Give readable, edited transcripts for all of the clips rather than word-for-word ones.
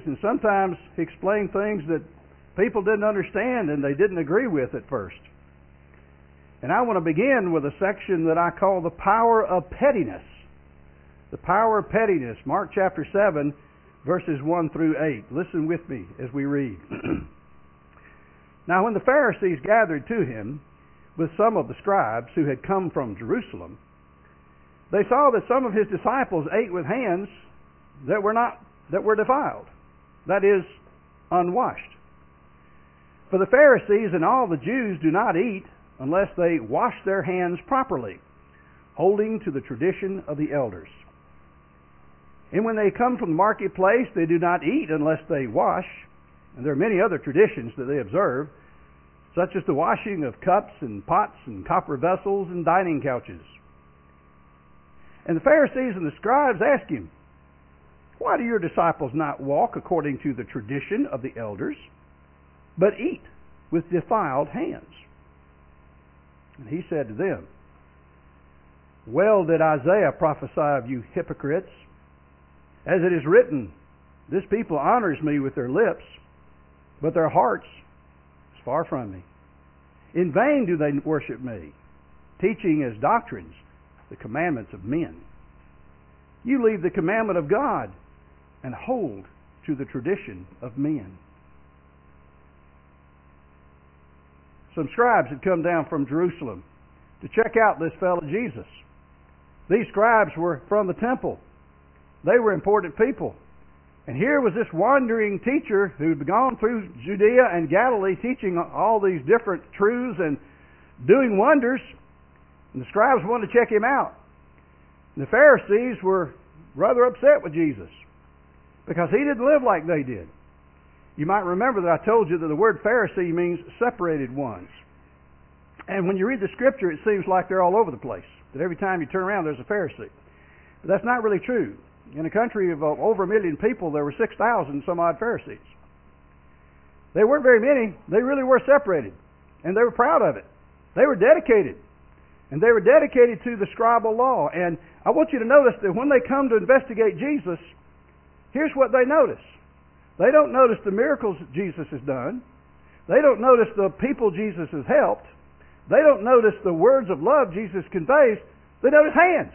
and sometimes he explained things that people didn't understand and they didn't agree with at first. And I want to begin with a section that I call the power of pettiness. The power of pettiness. Mark chapter 7, verses 1 through 8. Listen with me as we read. Now when the Pharisees gathered to him with some of the scribes who had come from Jerusalem, they saw that some of his disciples ate with hands that were defiled, that is, unwashed. For the Pharisees and all the Jews do not eat unless they wash their hands properly, holding to the tradition of the elders. And when they come from the marketplace, they do not eat unless they wash. And there are many other traditions that they observe, such as the washing of cups and pots and copper vessels and dining couches. And the Pharisees and the scribes asked him, "Why do your disciples not walk according to the tradition of the elders, but eat with defiled hands?" And he said to them, "Well did Isaiah prophesy of you hypocrites, as it is written, this people honors me with their lips, but their hearts is far from me. In vain do they worship me, teaching as doctrines the commandments of men. You leave the commandment of God and hold to the tradition of men." Some scribes had come down from Jerusalem to check out this fellow Jesus. These scribes were from the temple. They were important people. And here was this wandering teacher who'd gone through Judea and Galilee teaching all these different truths and doing wonders. And the scribes wanted to check him out. And the Pharisees were rather upset with Jesus because he didn't live like they did. You might remember that I told you that the word Pharisee means separated ones. And when you read the Scripture, it seems like they're all over the place. That every time you turn around, there's a Pharisee. But that's not really true. In a country of over 1 million people, there were 6,000 some odd Pharisees. They weren't very many. They really were separated. And they were proud of it. They were dedicated. And they were dedicated to the scribal law. And I want you to notice that when they come to investigate Jesus, here's what they notice. They don't notice the miracles that Jesus has done. They don't notice the people Jesus has helped. They don't notice the words of love Jesus conveys. They notice hands.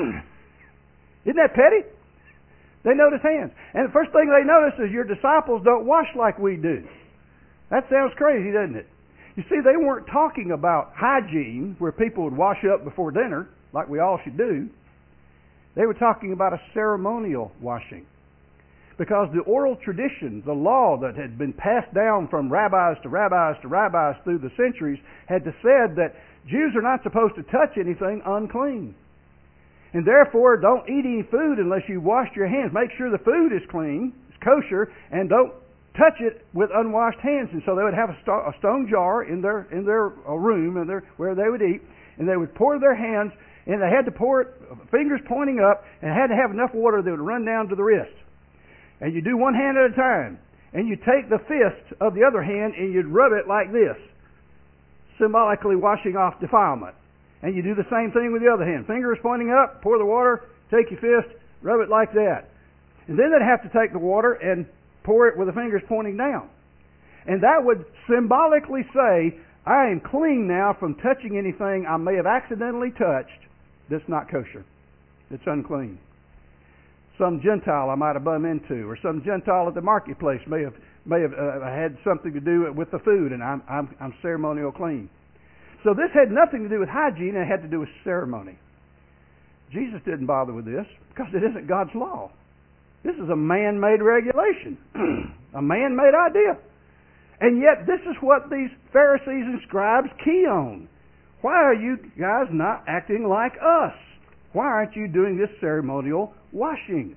Isn't that petty? They notice hands. And the first thing they notice is your disciples don't wash like we do. That sounds crazy, doesn't it? You see, they weren't talking about hygiene, where people would wash up before dinner, like we all should do. They were talking about a ceremonial washing. Because the oral tradition, the law that had been passed down from rabbis to rabbis to rabbis through the centuries, had said that Jews are not supposed to touch anything unclean. And therefore, don't eat any food unless you washed your hands. Make sure the food is clean, it's kosher, and don't touch it with unwashed hands. And so they would have a stone jar in their room, where they would eat, and they would pour their hands, and they had to pour it, fingers pointing up, and it had to have enough water that would run down to the wrist. And you do one hand at a time, and you take the fist of the other hand and you'd rub it like this, symbolically washing off defilement. And you do the same thing with the other hand. Fingers pointing up, pour the water, take your fist, rub it like that. And then they'd have to take the water and pour it with the fingers pointing down. And that would symbolically say, I am clean now from touching anything I may have accidentally touched that's not kosher. It's unclean. Some Gentile I might have bumped into, or some Gentile at the marketplace may have had something to do with the food, and I'm ceremonial clean. So this had nothing to do with hygiene, it had to do with ceremony. Jesus didn't bother with this because it isn't God's law. This is a man-made regulation, a man-made idea. And yet this is what these Pharisees and scribes key on. Why are you guys not acting like us? Why aren't you doing this ceremonial washing?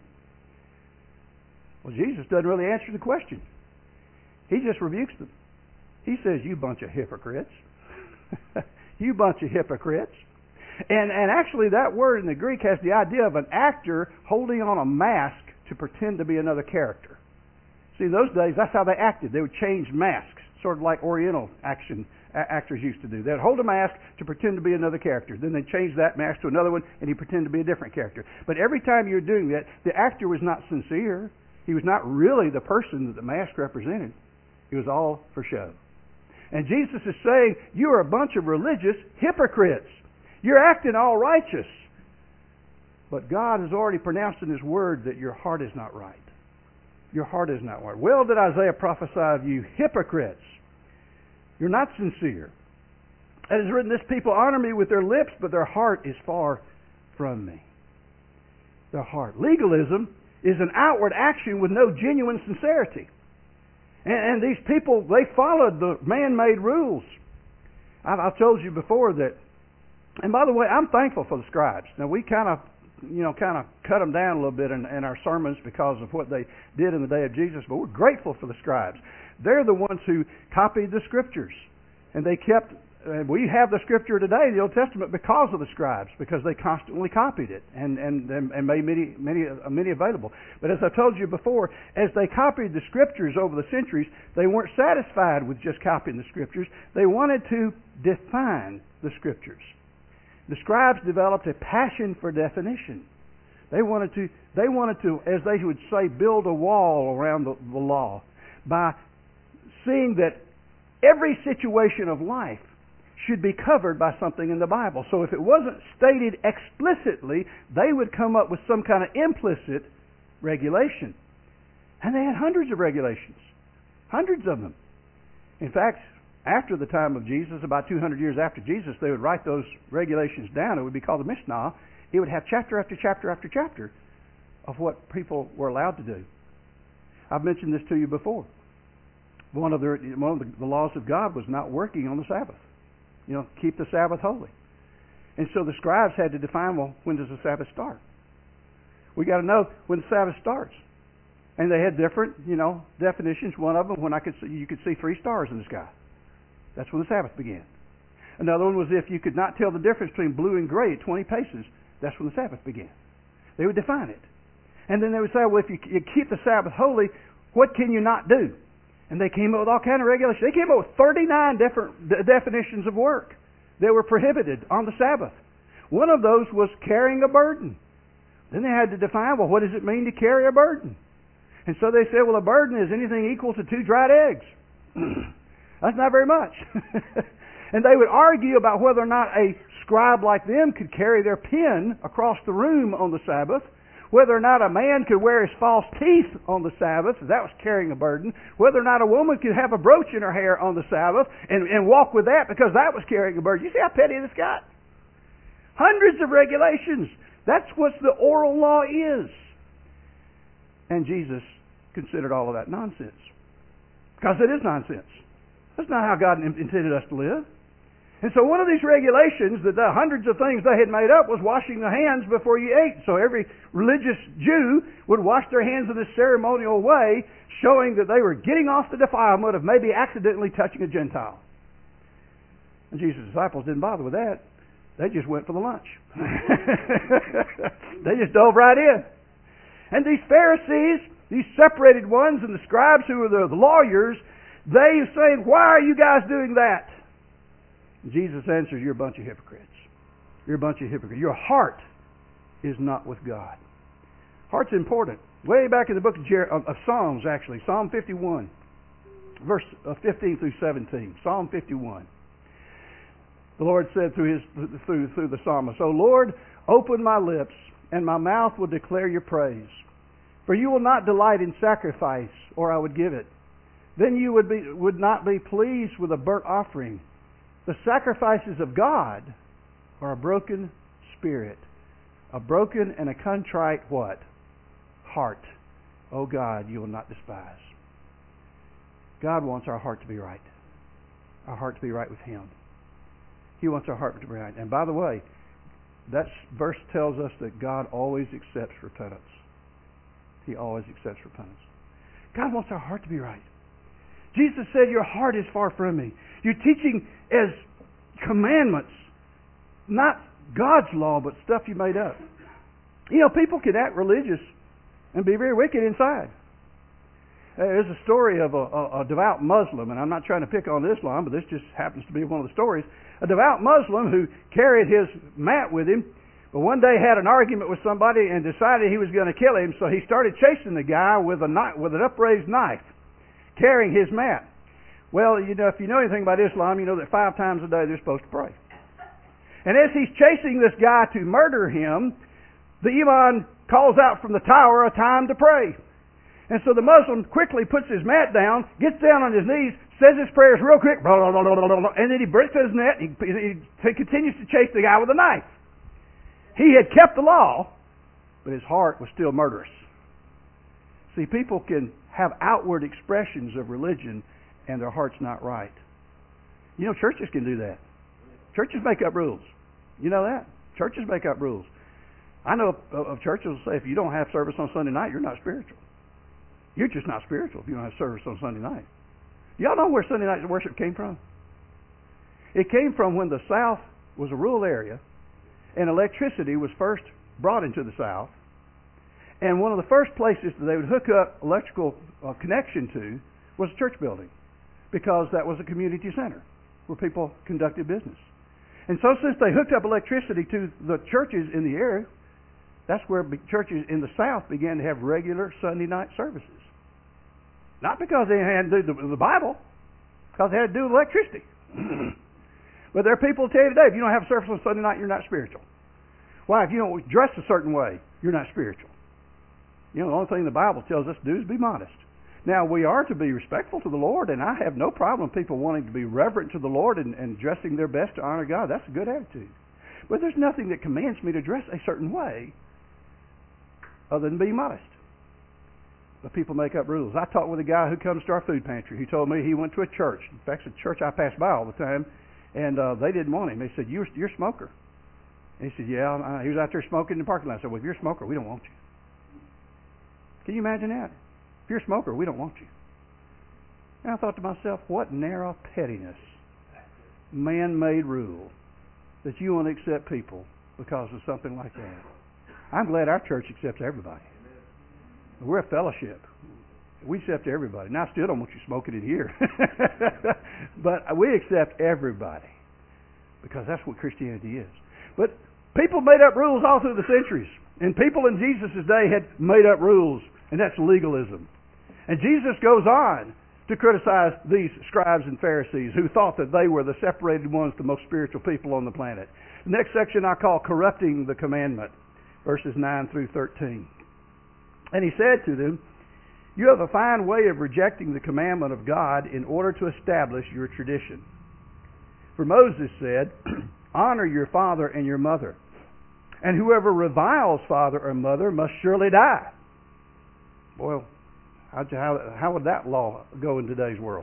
Well, Jesus doesn't really answer the question. He just rebukes them. He says, you bunch of hypocrites. You bunch of hypocrites. And actually that word in the Greek has the idea of an actor holding on a mask to pretend to be another character. See, in those days, that's how they acted. They would change masks, sort of like Oriental actors used to do. They'd hold a mask to pretend to be another character. Then they'd change that mask to another one, and he'd pretend to be a different character. But every time you're doing that, the actor was not sincere. He was not really the person that the mask represented. It was all for show. And Jesus is saying, you are a bunch of religious hypocrites. You're acting all righteous. But God has already pronounced in His Word that your heart is not right. Your heart is not right. Well did Isaiah prophesy of you, hypocrites. You're not sincere. It is written, this people honor me with their lips, but their heart is far from me. Their heart. Legalism is an outward action with no genuine sincerity. And these people, they followed the man-made rules. I've told you before that, and by the way, I'm thankful for the scribes. Now, we kind of cut them down a little bit in our sermons because of what they did in the day of Jesus, but we're grateful for the scribes. They're the ones who copied the Scriptures. And they kept, we have the Scripture today, the Old Testament, because of the scribes, because they constantly copied it and made many available. But as I told you before, as they copied the Scriptures over the centuries, they weren't satisfied with just copying the Scriptures. They wanted to define the Scriptures. The scribes developed a passion for definition. They wanted to, as they would say, build a wall around the law by seeing that every situation of life should be covered by something in the Bible. So if it wasn't stated explicitly, they would come up with some kind of implicit regulation. And they had hundreds of regulations. Hundreds of them. In fact, after the time of Jesus, about 200 years after Jesus, they would write those regulations down. It would be called the Mishnah. It would have chapter after chapter after chapter of what people were allowed to do. I've mentioned this to you before. One of the laws of God was not working on the Sabbath. Keep the Sabbath holy. And so the scribes had to define, well, when does the Sabbath start? We got to know when the Sabbath starts. And they had different, definitions. One of them, when you could see 3 stars in the sky. That's when the Sabbath began. Another one was if you could not tell the difference between blue and gray at 20 paces, that's when the Sabbath began. They would define it. And then they would say, well, if you keep the Sabbath holy, what can you not do? And they came up with all kinds of regulations. They came up with 39 different definitions of work that were prohibited on the Sabbath. One of those was carrying a burden. Then they had to define, well, what does it mean to carry a burden? And so they said, well, a burden is anything equal to 2 dried eggs. That's not very much. And they would argue about whether or not a scribe like them could carry their pen across the room on the Sabbath, whether or not a man could wear his false teeth on the Sabbath, that was carrying a burden, whether or not a woman could have a brooch in her hair on the Sabbath and walk with that because that was carrying a burden. You see how petty this got? Hundreds of regulations. That's what the oral law is. And Jesus considered all of that nonsense. Because it is nonsense. That's not how God intended us to live. And so one of these regulations, that the hundreds of things they had made up, was washing the hands before you ate. So every religious Jew would wash their hands in this ceremonial way, showing that they were getting off the defilement of maybe accidentally touching a Gentile. And Jesus' disciples didn't bother with that. They just went for the lunch. They just dove right in. And these Pharisees, these separated ones, and the scribes who were the lawyers, they were saying, why are you guys doing that? Jesus answers, you're a bunch of hypocrites. You're a bunch of hypocrites. Your heart is not with God. Heart's important. Way back in the book of Psalms, actually, Psalm 51, verse 15 through 17. Psalm 51. The Lord said through the psalmist, O Lord, open my lips, and my mouth will declare your praise. For you will not delight in sacrifice, or I would give it. Then you would not be pleased with a burnt offering. The sacrifices of God are a broken spirit, a broken and a contrite what? Heart. Oh God, you will not despise. God wants our heart to be right. Our heart to be right with Him. He wants our heart to be right. And by the way, that verse tells us that God always accepts repentance. He always accepts repentance. God wants our heart to be right. Jesus said, your heart is far from me. You're teaching as commandments, not God's law, but stuff you made up. People can act religious and be very wicked inside. There's a story of a devout Muslim, and I'm not trying to pick on Islam, but this just happens to be one of the stories. A devout Muslim who carried his mat with him But one day had an argument with somebody and decided he was going to kill him, so he started chasing the guy with an upraised knife, carrying his mat. Well, if you know anything about Islam, you know that 5 times a day they're supposed to pray. And as he's chasing this guy to murder him, the imam calls out from the tower a time to pray. And so the Muslim quickly puts his mat down, gets down on his knees, says his prayers real quick, and then he breaks his net and he continues to chase the guy with a knife. He had kept the law, but his heart was still murderous. See, people can have outward expressions of religion and their heart's not right. Churches can do that. Churches make up rules. You know that? Churches make up rules. I know of churches that say if you don't have service on Sunday night, you're not spiritual. You're just not spiritual if you don't have service on Sunday night. Y'all know where Sunday night worship came from? It came from when the South was a rural area and electricity was first brought into the South. And one of the first places that they would hook up electrical connection to was a church building, because that was a community center where people conducted business. And so since they hooked up electricity to the churches in the area, that's where churches in the South began to have regular Sunday night services. Not because they had to do the Bible, because they had to do with electricity. But there are people who tell you today, if you don't have service on Sunday night, you're not spiritual. Why? If you don't dress a certain way, you're not spiritual. The only thing the Bible tells us to do is be modest. Now, we are to be respectful to the Lord, and I have no problem with people wanting to be reverent to the Lord and dressing their best to honor God. That's a good attitude. But there's nothing that commands me to dress a certain way other than be modest. But people make up rules. I talked with a guy who comes to our food pantry. He told me he went to a church. In fact, it's a church I pass by all the time, and they didn't want him. They said, you're a smoker. And he said, yeah. He was out there smoking in the parking lot. I said, well, if you're a smoker, we don't want you. Can you imagine that? If you're a smoker, we don't want you. And I thought to myself, what narrow pettiness, man-made rule that you want to accept people because of something like that. I'm glad our church accepts everybody. We're a fellowship. We accept everybody. Now, I still don't want you smoking in here. But we accept everybody because that's what Christianity is. But people made up rules all through the centuries. And people in Jesus' day had made up rules, and that's legalism. And Jesus goes on to criticize these scribes and Pharisees who thought that they were the separated ones, the most spiritual people on the planet. The next section I call corrupting the commandment, verses 9 through 13. And he said to them, you have a fine way of rejecting the commandment of God in order to establish your tradition. For Moses said, honor your father and your mother, and whoever reviles father or mother must surely die. Boy, how would that law go in today's world?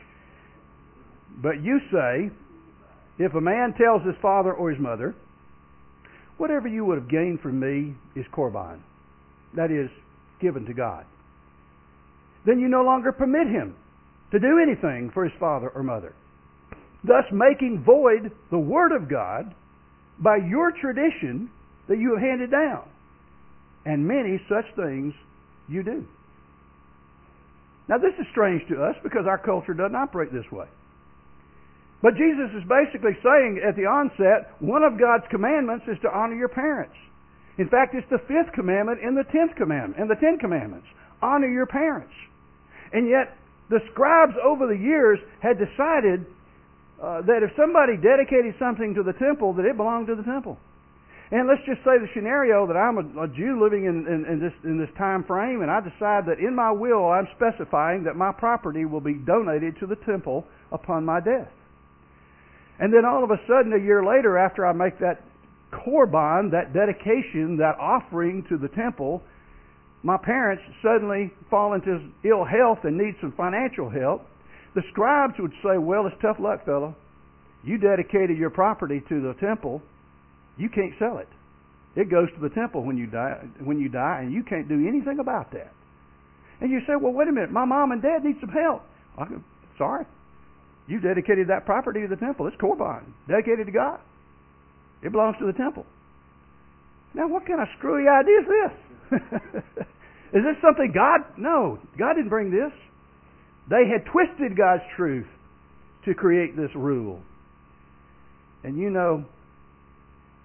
But you say, if a man tells his father or his mother, whatever you would have gained from me is korban, that is, given to God, then you no longer permit him to do anything for his father or mother, thus making void the word of God by your tradition that you have handed down. And many such things you do. Now, this is strange to us because our culture doesn't operate this way. But Jesus is basically saying at the onset, one of God's commandments is to honor your parents. In fact, it's the 5th commandment in the 10th commandment, in the 10 commandments. Honor your parents. And yet, the scribes over the years had decided that if somebody dedicated something to the temple, that it belonged to the temple. And let's just say the scenario that I'm a Jew living in this time frame, and I decide that in my will I'm specifying that my property will be donated to the temple upon my death. And then all of a sudden, a year later, after I make that korban, that dedication, that offering to the temple, my parents suddenly fall into ill health and need some financial help. The scribes would say, well, it's tough luck, fella. You dedicated your property to the temple. You can't sell it. It goes to the temple when you die, and you can't do anything about that. And you say, well, wait a minute, my mom and dad need some help. Sorry. You dedicated that property to the temple. It's korban, dedicated to God. It belongs to the temple. Now, what kind of screwy idea is this? Is this something God? No, God didn't bring this. They had twisted God's truth to create this rule. And you know,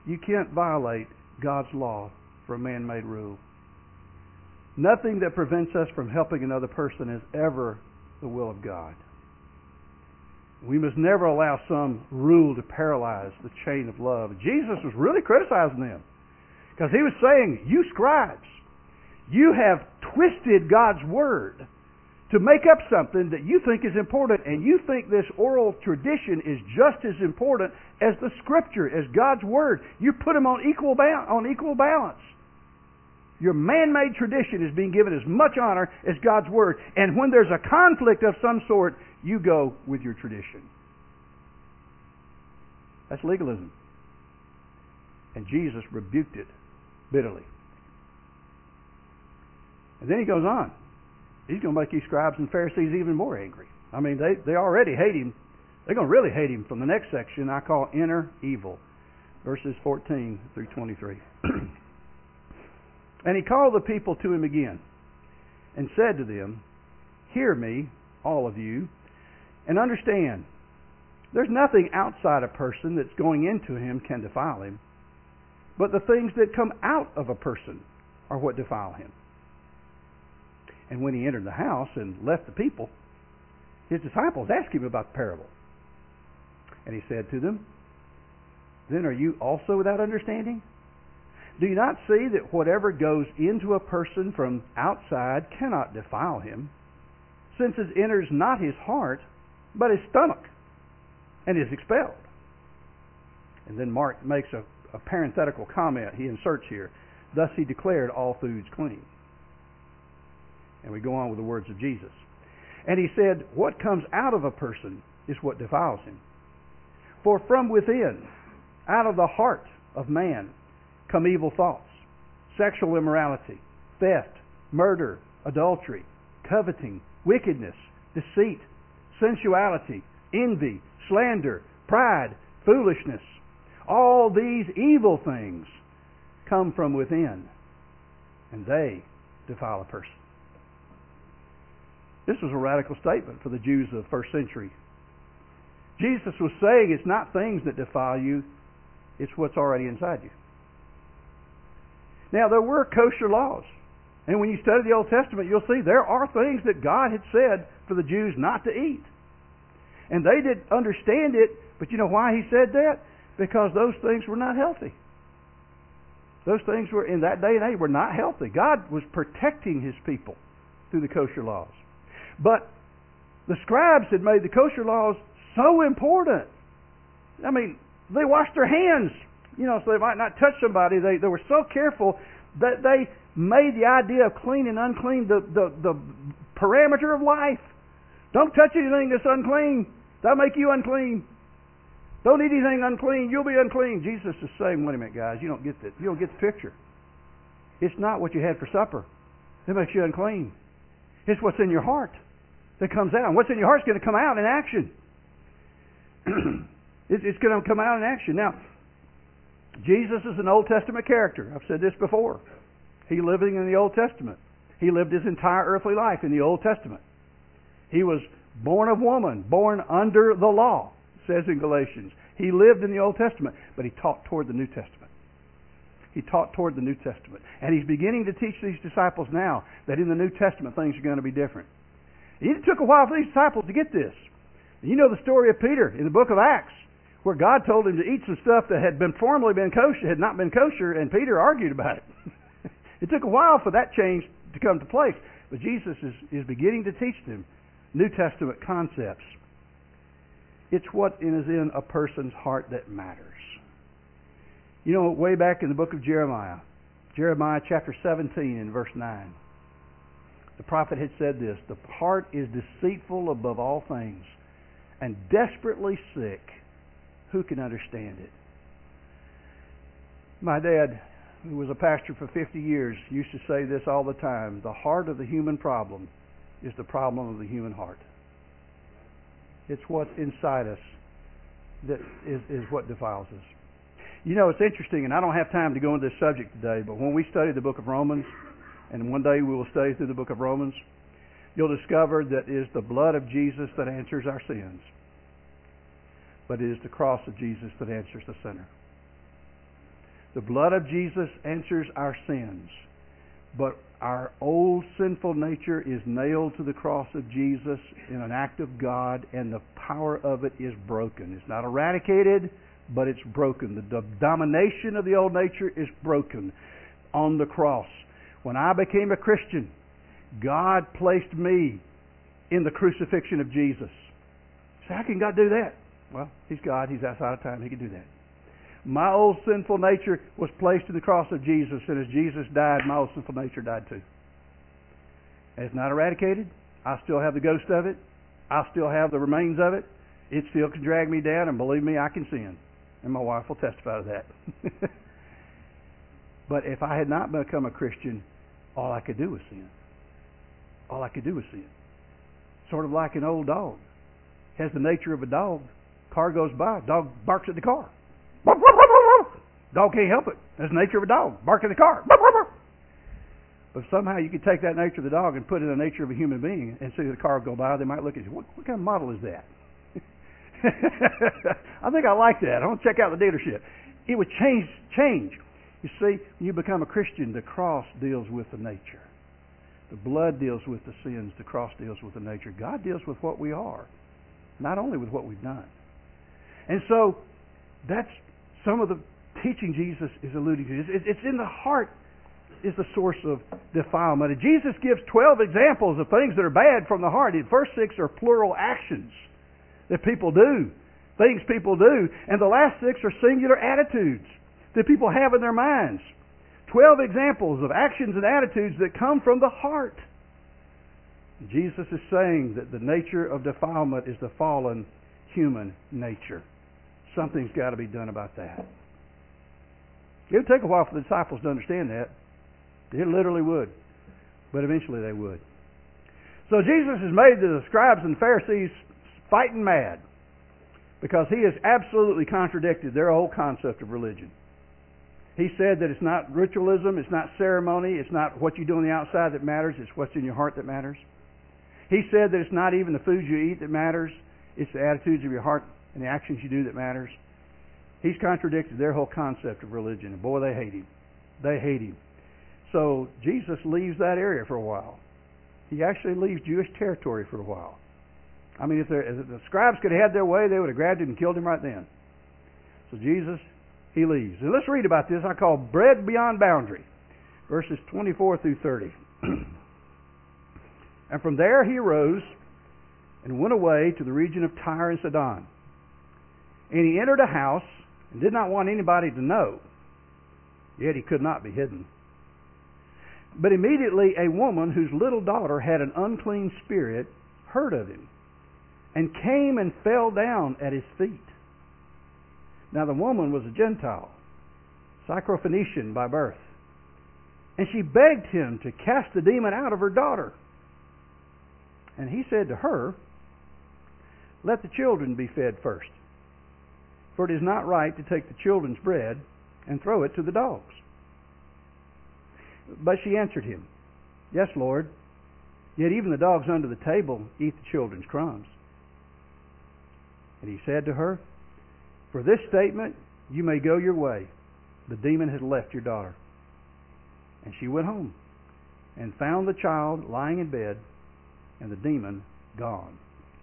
You can't violate God's law for a man-made rule. Nothing that prevents us from helping another person is ever the will of God. We must never allow some rule to paralyze the chain of love. Jesus was really criticizing them because he was saying, you scribes, you have twisted God's word to make up something that you think is important, and you think this oral tradition is just as important as the Scripture, as God's Word. You put them on equal balance. Your man-made tradition is being given as much honor as God's Word, and when there's a conflict of some sort, you go with your tradition. That's legalism. And Jesus rebuked it bitterly. And then he goes on. He's going to make these scribes and Pharisees even more angry. I mean, they already hate him. They're going to really hate him from the next section I call inner evil, verses 14 through 23. And he called the people to him again and said to them, hear me, all of you, and understand. There's nothing outside a person that's going into him can defile him, but the things that come out of a person are what defile him. And when he entered the house and left the people, his disciples asked him about the parable. And he said to them, then are you also without understanding? Do you not see that whatever goes into a person from outside cannot defile him, since it enters not his heart, but his stomach, and is expelled? And then Mark makes a parenthetical comment he inserts here. Thus he declared all foods clean. And we go on with the words of Jesus. And he said, what comes out of a person is what defiles him. For from within, out of the heart of man, come evil thoughts, sexual immorality, theft, murder, adultery, coveting, wickedness, deceit, sensuality, envy, slander, pride, foolishness. All these evil things come from within, and they defile a person. This was a radical statement for the Jews of the first century. Jesus was saying it's not things that defile you, it's what's already inside you. Now, there were kosher laws. And when you study the Old Testament, you'll see there are things that God had said for the Jews not to eat. And they didn't understand it, but you know why he said that? Because those things were not healthy. Those things were, in that day and age, were not healthy. God was protecting his people through the kosher laws. But the scribes had made the kosher laws so important. I mean, they washed their hands, so they might not touch somebody. They were so careful that they made the idea of clean and unclean the parameter of life. Don't touch anything that's unclean. That'll make you unclean. Don't eat anything unclean. You'll be unclean. Jesus is saying, wait a minute, guys, you don't get that. You don't get the picture. It's not what you had for supper that makes you unclean. It's what's in your heart that comes out. And what's in your heart is going to come out in action. It's going to come out in action. Now, Jesus is an Old Testament character. I've said this before. He living in the Old Testament. He lived his entire earthly life in the Old Testament. He was born of woman, born under the law, it says in Galatians. He lived in the Old Testament, but he taught toward the New Testament. He taught toward the New Testament. And he's beginning to teach these disciples now that in the New Testament things are going to be different. It took a while for these disciples to get this. And you know the story of Peter in the book of Acts, where God told him to eat some stuff that had formerly been kosher, had not been kosher, and Peter argued about it. It took a while for that change to come to place. But Jesus is beginning to teach them New Testament concepts. It's what is in a person's heart that matters. You know, way back in the book of Jeremiah chapter 17 and verse 9, the prophet had said this, the heart is deceitful above all things and desperately sick. Who can understand it? My dad, who was a pastor for 50 years, used to say this all the time. The heart of the human problem is the problem of the human heart. It's what's inside us that is what defiles us. You know, it's interesting, and I don't have time to go into this subject today, but when we study the book of Romans, and one day we will study through the book of Romans, you'll discover that it is the blood of Jesus that answers our sins, but it is the cross of Jesus that answers the sinner. The blood of Jesus answers our sins. But our old sinful nature is nailed to the cross of Jesus in an act of God, and the power of it is broken. It's not eradicated, but it's broken. The domination of the old nature is broken on the cross. When I became a Christian, God placed me in the crucifixion of Jesus. So how can God do that? Well, He's God. He's outside of time. He can do that. My old sinful nature was placed in the cross of Jesus, and as Jesus died, my old sinful nature died too. And it's not eradicated. I still have the ghost of it. I still have the remains of it. It still can drag me down, and believe me, I can sin. And my wife will testify to that. But if I had not become a Christian, all I could do was sin. All I could do was sin. Sort of like an old dog. Has the nature of a dog. Car goes by, dog barks at the car. Dog can't help it. That's the nature of a dog. Bark at the car. But somehow you could take that nature of the dog and put it in the nature of a human being and see the car go by, they might look at you. What kind of model is that? I think I like that. I want to check out the dealership. It would change. You see, when you become a Christian, the cross deals with the nature. The blood deals with the sins. The cross deals with the nature. God deals with what we are, not only with what we've done. And so that's some of the teaching Jesus is alluding to. It's in the heart is the source of defilement. And Jesus gives 12 examples of things that are bad from the heart. The first 6 are plural actions that people do, things people do. And the last 6 are singular attitudes that people have in their minds. 12 examples of actions and attitudes that come from the heart. Jesus is saying that the nature of defilement is the fallen human nature. Something's got to be done about that. It would take a while for the disciples to understand that. It literally would. But eventually they would. So Jesus has made the scribes and Pharisees fighting mad because He has absolutely contradicted their whole concept of religion. He said that it's not ritualism, it's not ceremony, it's not what you do on the outside that matters, it's what's in your heart that matters. He said that it's not even the foods you eat that matters, it's the attitudes of your heart and the actions you do that matters. He's contradicted their whole concept of religion. And boy, they hate Him. They hate Him. So Jesus leaves that area for a while. He actually leaves Jewish territory for a while. I mean, if the scribes could have had their way, they would have grabbed Him and killed Him right then. So Jesus, He leaves. And let's read about this. I call bread beyond boundary. Verses 24 through 30. And from there He arose and went away to the region of Tyre and Sidon. And He entered a house and did not want anybody to know, yet He could not be hidden. But immediately a woman whose little daughter had an unclean spirit heard of Him, and came and fell down at His feet. Now the woman was a Gentile, Syrophoenician by birth, and she begged Him to cast the demon out of her daughter. And He said to her, "Let the children be fed first. For it is not right to take the children's bread and throw it to the dogs." But she answered Him, "Yes, Lord, yet even the dogs under the table eat the children's crumbs." And He said to her, "For this statement you may go your way. The demon has left your daughter." And she went home and found the child lying in bed and the demon gone.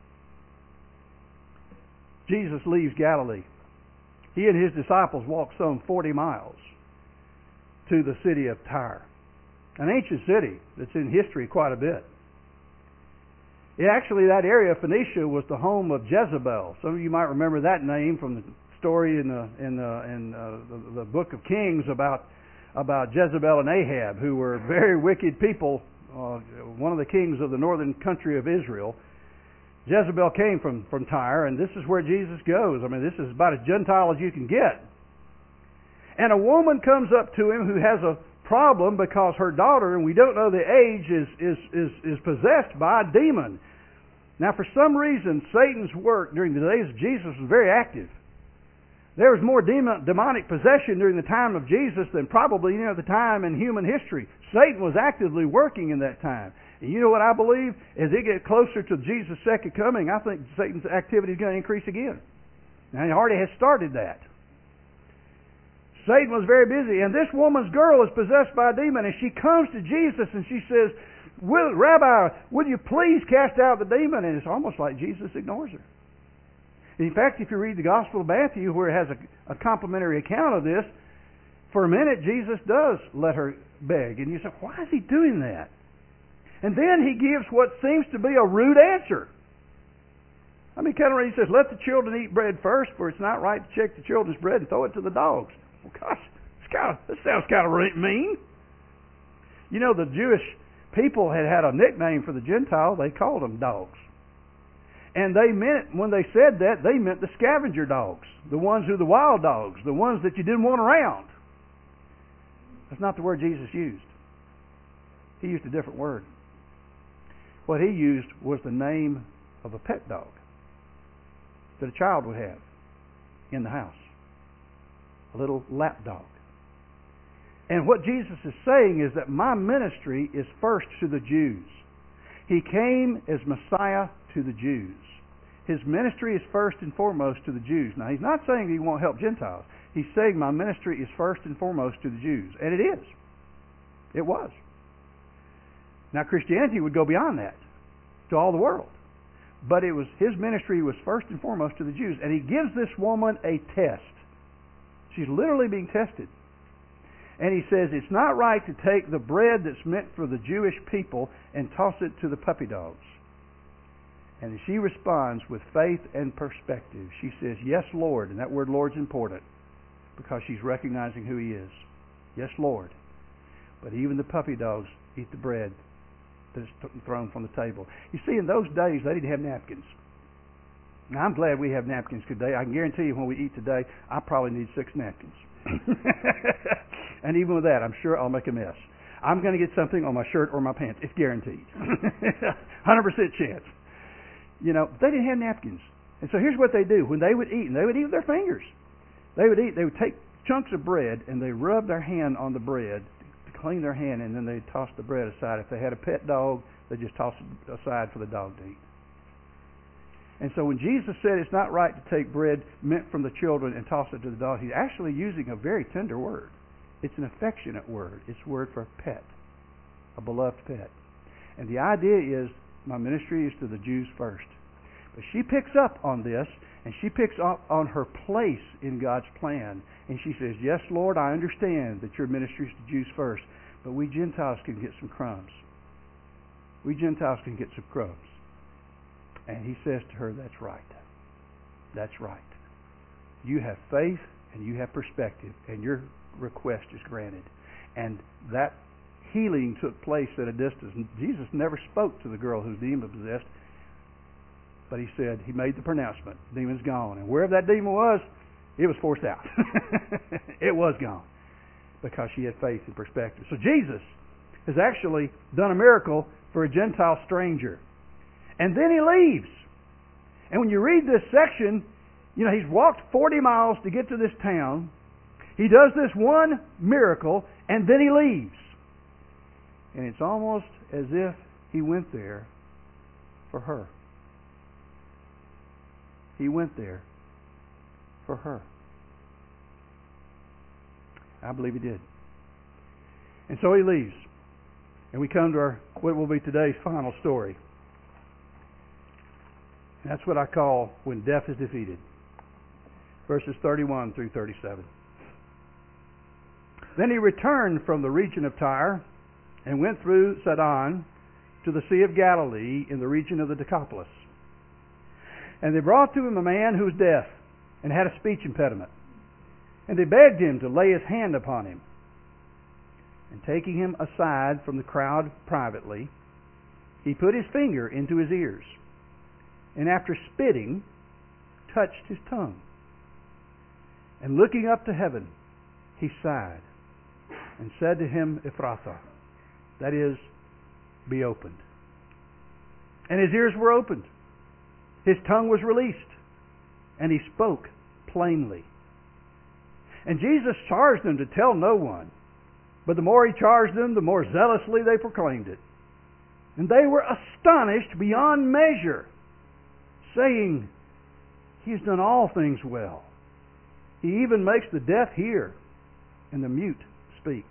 Jesus leaves Galilee. He and His disciples walked some 40 miles to the city of Tyre, an ancient city that's in history quite a bit. Actually, that area of Phoenicia was the home of Jezebel. Some of you might remember that name from the story in the book of Kings about Jezebel and Ahab, who were very wicked people, one of the kings of the northern country of Israel. Jezebel came from Tyre, and this is where Jesus goes. I mean, this is about as Gentile as you can get. And a woman comes up to Him who has a problem because her daughter, and we don't know the age, is possessed by a demon. Now, for some reason, Satan's work during the days of Jesus was very active. There was more demonic possession during the time of Jesus than probably any other time in human history. Satan was actively working in that time. And you know what I believe? As it gets closer to Jesus' second coming, I think Satan's activity is going to increase again. Now, he already has started that. Satan was very busy. And this woman's girl is possessed by a demon, and she comes to Jesus and she says, Rabbi, will you please cast out the demon? And it's almost like Jesus ignores her. In fact, if you read the Gospel of Matthew, where it has a complimentary account of this, for a minute Jesus does let her beg. And you say, why is he doing that? And then he gives what seems to be a rude answer. I mean, kind of, he says, let the children eat bread first, for it's not right to check the children's bread and throw it to the dogs. Well, gosh, that sounds kind of mean. You know, the Jewish people had a nickname for the Gentile. They called them dogs. And they meant, when they said that, they meant the scavenger dogs, the ones who are the wild dogs, the ones that you didn't want around. That's not the word Jesus used. He used a different word. What he used was the name of a pet dog that a child would have in the house. A little lap dog. And what Jesus is saying is that my ministry is first to the Jews. He came as Messiah to the Jews. His ministry is first and foremost to the Jews. Now, he's not saying that he won't help Gentiles. He's saying my ministry is first and foremost to the Jews. And it is. It was. Now, Christianity would go beyond that to all the world. But it was his ministry was first and foremost to the Jews. And he gives this woman a test. She's literally being tested. And he says it's not right to take the bread that's meant for the Jewish people and toss it to the puppy dogs. And she responds with faith and perspective. She says, yes, Lord. And that word Lord's important because she's recognizing who he is. Yes, Lord. But even the puppy dogs eat the bread that is thrown from the table. You see, in those days, they didn't have napkins. Now, I'm glad we have napkins today. I can guarantee you when we eat today, I probably need 6 napkins. And even with that, I'm sure I'll make a mess. I'm going to get something on my shirt or my pants. It's guaranteed. 100% chance. You know, they didn't have napkins. And so here's what they do. When they would eat, and they would eat with their fingers. They would take chunks of bread and they rub their hand on the bread to clean their hand, and then they'd toss the bread aside. If they had a pet dog, they'd just toss it aside for the dog to eat. And so when Jesus said it's not right to take bread meant from the children and toss it to the dog, he's actually using a very tender word. It's an affectionate word. It's a word for a pet, a beloved pet. And the idea is my ministry is to the Jews first. But she picks up on this, and she picks up on her place in God's plan. And she says, yes, Lord, I understand that your ministry is to Jews first, but we Gentiles can get some crumbs. We Gentiles can get some crumbs. And he says to her, that's right. That's right. You have faith and you have perspective, and your request is granted. And that healing took place at a distance. Jesus never spoke to the girl who's demon possessed, but he said, he made the pronouncement, demon's gone. And wherever that demon was, it was forced out. It was gone because she had faith and perspective. So Jesus has actually done a miracle for a Gentile stranger. And then he leaves. And when you read this section, you know, he's walked 40 miles to get to this town. He does this one miracle, and then he leaves. And it's almost as if he went there for her. He went there for her. I believe he did. And so he leaves. And we come to what will be today's final story. And that's what I call when death is defeated. Verses 31 through 37. Then he returned from the region of Tyre and went through Sidon to the Sea of Galilee in the region of the Decapolis. And they brought to him a man who was deaf and had a speech impediment. And they begged him to lay his hand upon him. And taking him aside from the crowd privately, he put his finger into his ears, and after spitting, touched his tongue. And looking up to heaven, he sighed and said to him, Ephphatha, that is, be opened. And his ears were opened. His tongue was released, and he spoke plainly. And Jesus charged them to tell no one, but the more he charged them, the more zealously they proclaimed it. And they were astonished beyond measure, saying, he has done all things well. He even makes the deaf hear and the mute speak.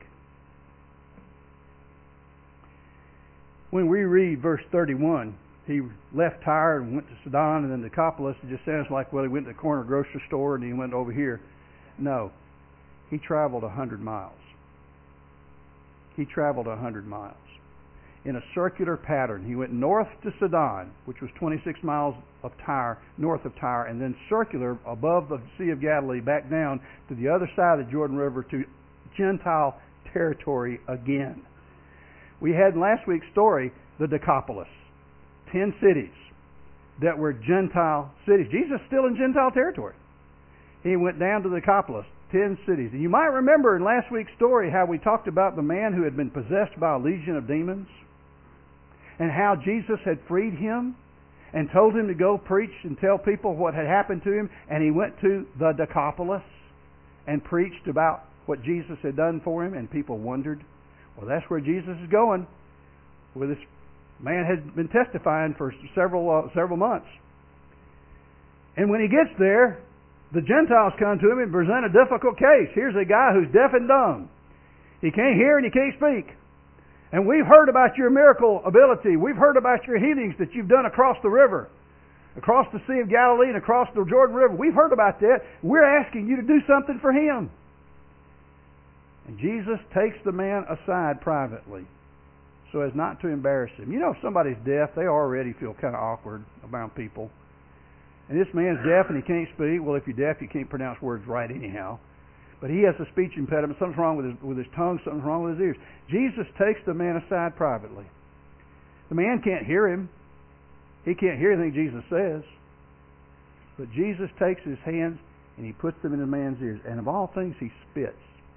When we read verse 31, he left Tyre and went to Sidon and then Decapolis. It just sounds like, well, he went to the corner grocery store and he went over here. No. He traveled 100 miles. He traveled 100 miles. In a circular pattern. He went north to Sidon, which was 26 miles of Tyre, north of Tyre, and then circular above the Sea of Galilee back down to the other side of the Jordan River to Gentile territory again. We had in last week's story the Decapolis, 10 cities that were Gentile cities. Jesus is still in Gentile territory. He went down to the Decapolis, 10 cities. And you might remember in last week's story how we talked about the man who had been possessed by a legion of demons and how Jesus had freed him and told him to go preach and tell people what had happened to him. And he went to the Decapolis and preached about what Jesus had done for him, and people wondered. Well, that's where Jesus is going. Where this man had been testifying for several months. And when he gets there, the Gentiles come to him and present a difficult case. Here's a guy who's deaf and dumb. He can't hear and he can't speak. And we've heard about your miracle ability. We've heard about your healings that you've done across the river, across the Sea of Galilee and across the Jordan River. We've heard about that. We're asking you to do something for him. And Jesus takes the man aside privately so as not to embarrass him. You know, if somebody's deaf, they already feel kind of awkward around people. And this man's deaf and he can't speak. Well, if you're deaf, you can't pronounce words right anyhow. But he has a speech impediment. Something's wrong with his tongue. Something's wrong with his ears. Jesus takes the man aside privately. The man can't hear him. He can't hear anything Jesus says. But Jesus takes his hands and he puts them in the man's ears. And of all things, he spits.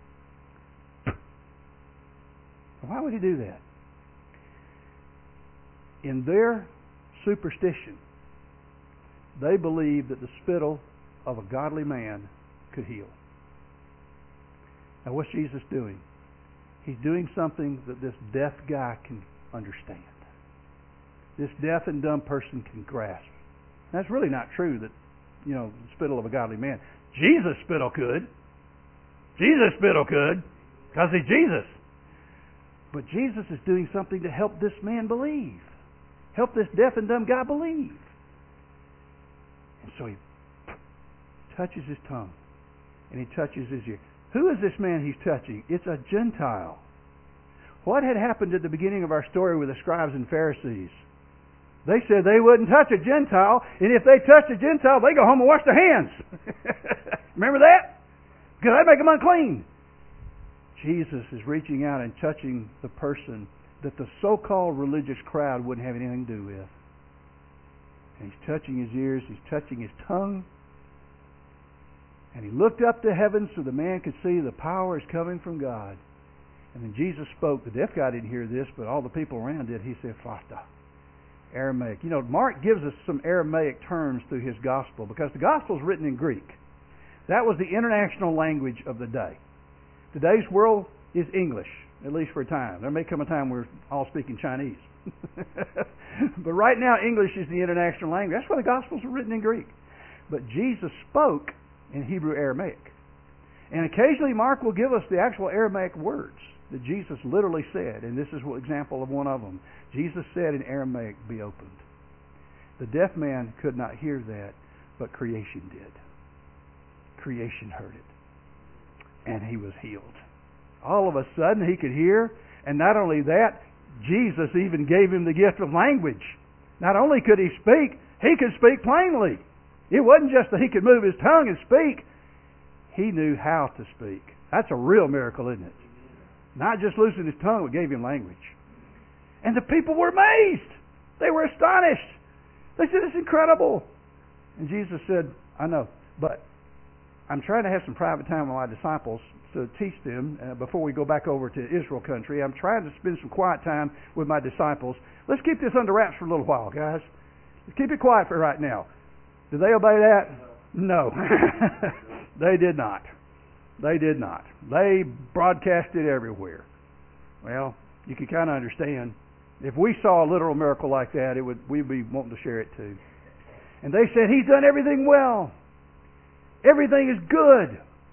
Why would he do that? In their superstition, they believed that the spittle of a godly man could heal. Now, what's Jesus doing? He's doing something that this deaf guy can understand. This deaf and dumb person can grasp. That's really not true that, the spittle of a godly man. Jesus' spittle could. Jesus' spittle could, because he's Jesus. But Jesus is doing something to help this man believe. Help this deaf and dumb guy believe. And so he touches his tongue. And he touches his ear. Who is this man he's touching? It's a Gentile. What had happened at the beginning of our story with the scribes and Pharisees? They said they wouldn't touch a Gentile, and if they touch a Gentile, they go home and wash their hands. Remember that? Because that'd make them unclean. Jesus is reaching out and touching the person that the so-called religious crowd wouldn't have anything to do with. And he's touching his ears, he's touching his tongue. And he looked up to heaven so the man could see the power is coming from God. And then Jesus spoke. The deaf guy didn't hear this, but all the people around did. He said, Phata, Aramaic. Mark gives us some Aramaic terms through his gospel because the gospel is written in Greek. That was the international language of the day. Today's world is English, at least for a time. There may come a time we're all speaking Chinese. But right now, English is the international language. That's why the Gospels are written in Greek. But Jesus spoke in Hebrew Aramaic. And occasionally Mark will give us the actual Aramaic words that Jesus literally said. And this is an example of one of them. Jesus said in Aramaic, be opened. The deaf man could not hear that, but creation did. Creation heard it. And he was healed. All of a sudden he could hear. And not only that, Jesus even gave him the gift of language. Not only could he could speak plainly. It wasn't just that he could move his tongue and speak. He knew how to speak. That's a real miracle, isn't it? Not just loosening his tongue, but gave him language. And the people were amazed. They were astonished. They said, it's incredible. And Jesus said, I know, but I'm trying to have some private time with my disciples to teach them before we go back over to Israel country. I'm trying to spend some quiet time with my disciples. Let's keep this under wraps for a little while, guys. Let's keep it quiet for right now. Did they obey that? No. They did not. They did not. They broadcast it everywhere. Well, you can kind of understand. If we saw a literal miracle like that, we'd be wanting to share it too. And they said, he's done everything well. Everything is good.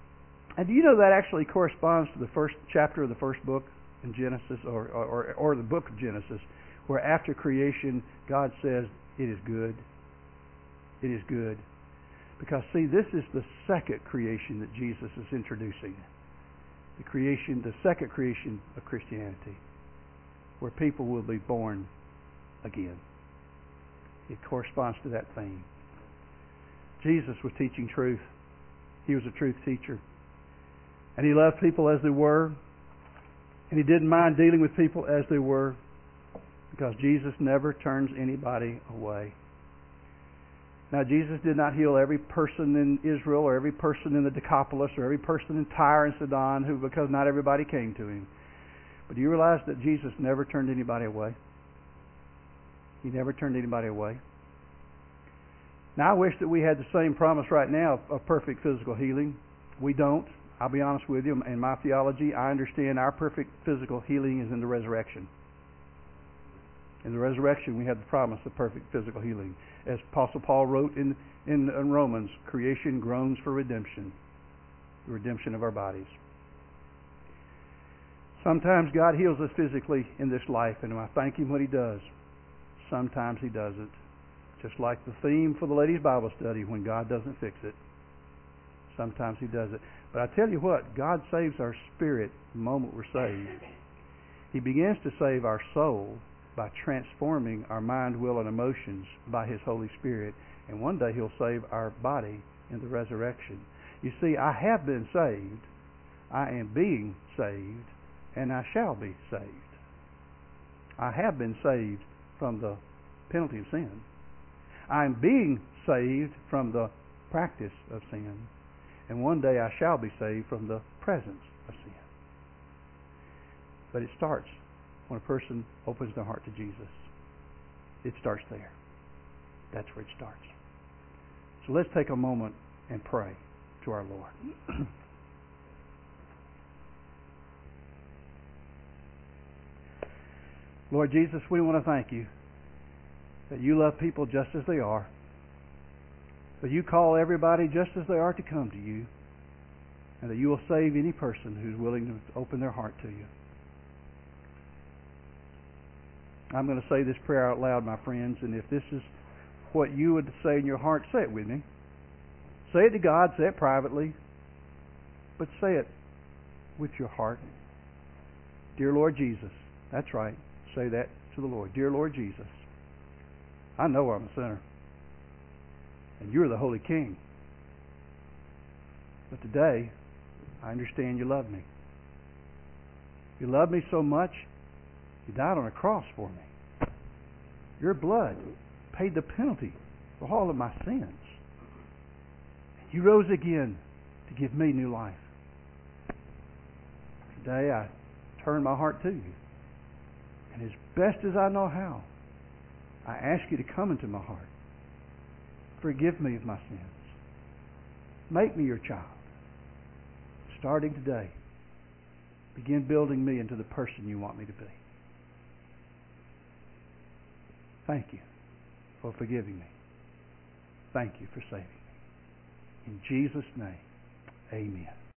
And do you know that actually corresponds to the first chapter of the first book in Genesis, or the book of Genesis, where after creation God says, "It is good. It is good." Because see, this is the second creation that Jesus is introducing. The second creation of Christianity, where people will be born again. It corresponds to that theme. Jesus was teaching truth. He was a truth teacher. And He loved people as they were. And He didn't mind dealing with people as they were, because Jesus never turns anybody away. Now, Jesus did not heal every person in Israel, or every person in the Decapolis, or every person in Tyre and Sidon, because not everybody came to Him. But do you realize that Jesus never turned anybody away? He never turned anybody away. Now, I wish that we had the same promise right now of perfect physical healing. We don't. I'll be honest with you. In my theology, I understand our perfect physical healing is in the resurrection. In the resurrection, we have the promise of perfect physical healing. As Apostle Paul wrote in Romans, creation groans for redemption, the redemption of our bodies. Sometimes God heals us physically in this life, and I thank Him when He does. Sometimes He doesn't. Just like the theme for the ladies' Bible study, when God doesn't fix it. Sometimes He does it. But I tell you what, God saves our spirit the moment we're saved. He begins to save our soul by transforming our mind, will, and emotions by His Holy Spirit. And one day He'll save our body in the resurrection. You see, I have been saved, I am being saved, and I shall be saved. I have been saved from the penalty of sin. I am being saved from the practice of sin. And one day I shall be saved from the presence of sin. But it starts when a person opens their heart to Jesus. It starts there. That's where it starts. So let's take a moment and pray to our Lord. Lord Jesus, we want to thank You that You love people just as they are. That You call everybody just as they are to come to You. And that You will save any person who's willing to open their heart to You. I'm going to say this prayer out loud, my friends, and if this is what you would say in your heart, say it with me. Say it to God, say it privately, but say it with your heart. Dear Lord Jesus, that's right, say that to the Lord. Dear Lord Jesus, I know I'm a sinner, and You're the Holy King. But today, I understand You love me. You love me so much, You died on a cross for me. Your blood paid the penalty for all of my sins. You rose again to give me new life. Today I turn my heart to You. And as best as I know how, I ask You to come into my heart. Forgive me of my sins. Make me Your child. Starting today, begin building me into the person You want me to be. Thank You for forgiving me. Thank You for saving me. In Jesus' name, amen.